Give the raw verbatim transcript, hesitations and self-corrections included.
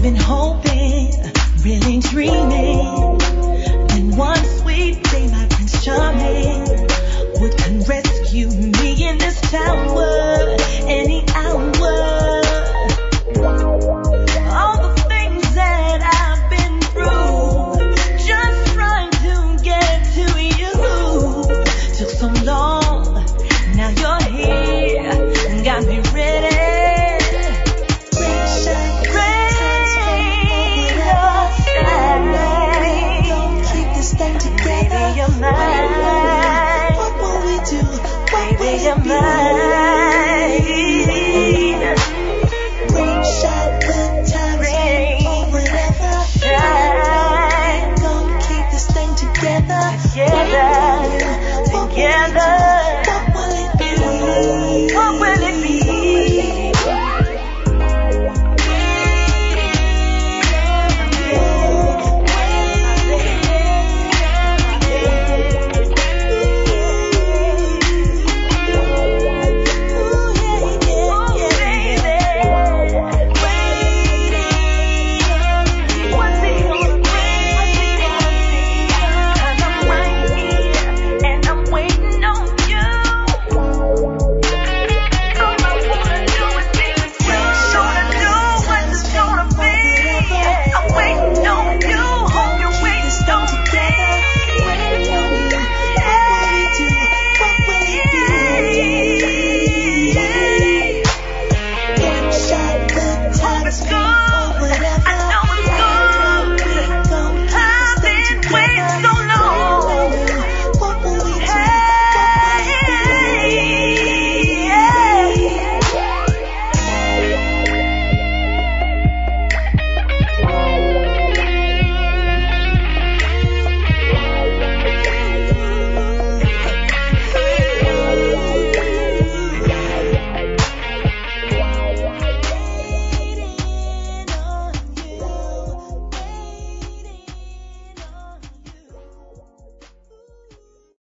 been hoping, really dreaming, then one sweet day my Prince Charming would come rescue me in this tower any hour. All the things that I've been through, just trying to get to you, took so long. Now you're here, got me ready. Baby, you're mine. What will we do? What will it be?